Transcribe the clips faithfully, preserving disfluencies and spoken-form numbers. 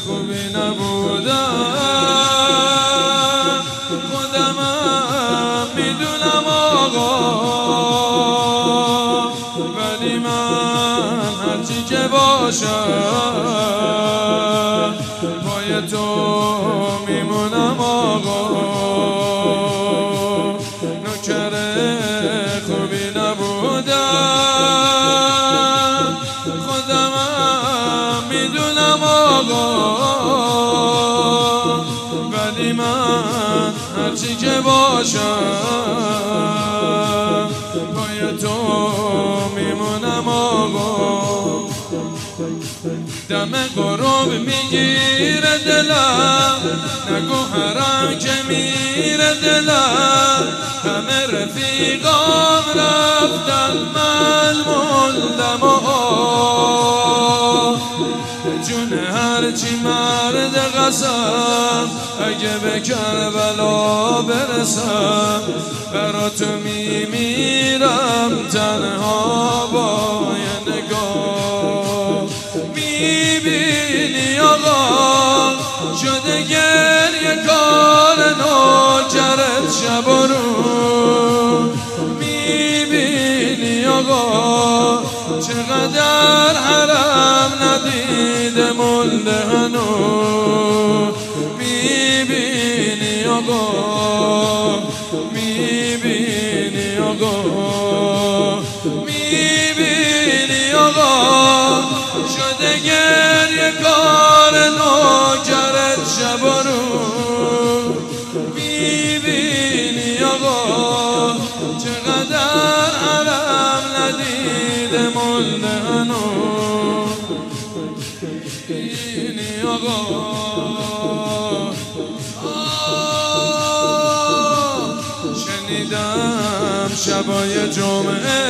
خوبی نبودم، خودمم میدونم آقا، ولی من هرچی که باشم پای تو میمونم آقا. نوکر خوبی نبودم، خودمم میدونم آقا، ولی من هرچی که باشم پای تو میمونم آقا. دم غروب میگیره دلم، نگو حرم که میره دلم، همه رفیقام رفتن من موندم آه. جون هرچی مرد قسم، اگه به کربلا برسم برا تو میمیرم تنها با یه نگاه. میبینی آقا شده گریه کار نوکرت شب و روز، میبینی آقا چقدر حرم ندیده مونده هنوز. میبینی آقا، میبینی آقا، میبینی آقا شده گریه کار نوکرت شب و روز. میبینی آقا چقدر حرم ندیده مونده هنوز. میبینی آقا شنیدم شبای جمعه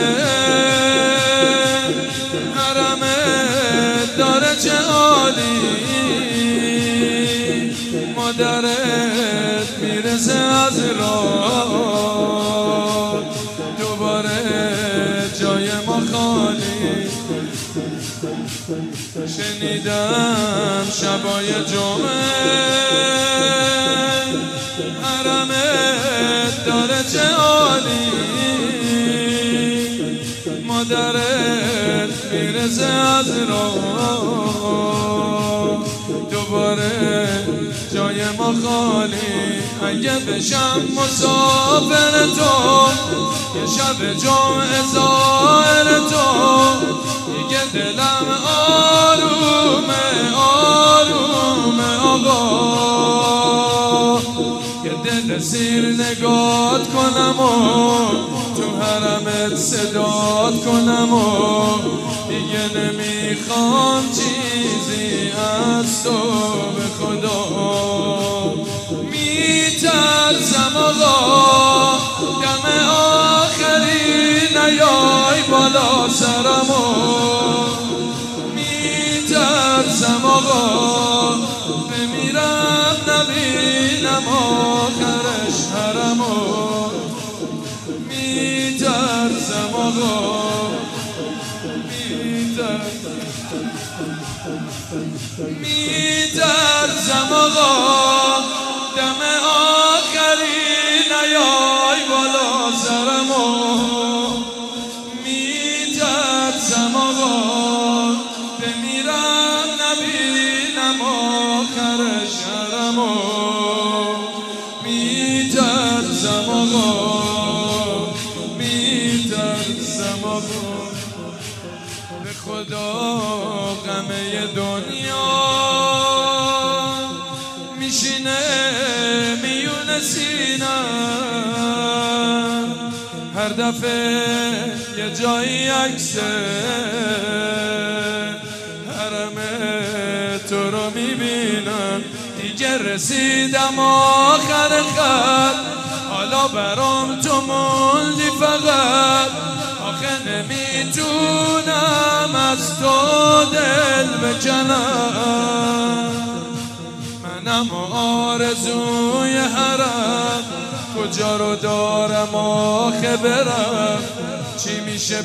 حرمت داره چه عالی، مادرت میرسه از راه دوباره جای ما خالی. شنیدم شبای جمعه حرمت داره چه عالی، مادرت میرسه از راه دوباره جای ما خالی. اگه بشم مسافر تو یه شب جمعه زائر تو، دیگه دلم آرومه آرومه آقا. یه دل سیر نگات کنم و تو حرمت صدات کنم و دیگه نمیخوام چیزی از تو به خدا. میترسم آقا دم آخری نیای بالا سرمو، میترسم آقا بمیرم نبینم آخرش حرمو. میترسم آقا، میترسم آقا دم آخری نیای بالا سرمو. میترسم آقا بمیرم نبینم آخرش حرمو. میترسم آقا، میترسم آقا. به خدا غمه دنیا میشینه میونه سینم، هر دفعه یه جایی عکسه حرم تو رو میبینم. دیگه رسیدم آخر خط، حالا برام تو موندی فقط. آخه نمیتونم از تو دل بکنم، منم آرزوی حرم کجا رو دارم آخه برم. چی میشه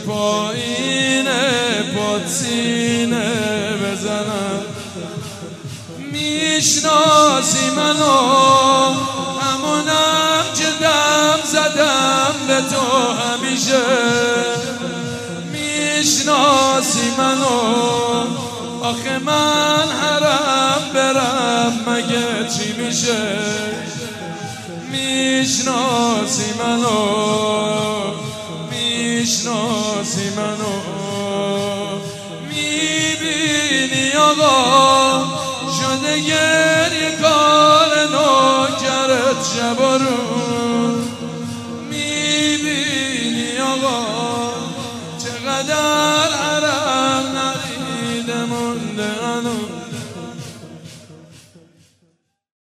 پایین پاد سینه بزنم. میشناسی منو همونم که دم زدم به تو همیشه میشناسی منو آخه من حرم برم مگه چی میشه میشناسی منو میشناسی منو میبینی آقا شده گریه کار نوکرت شب و روز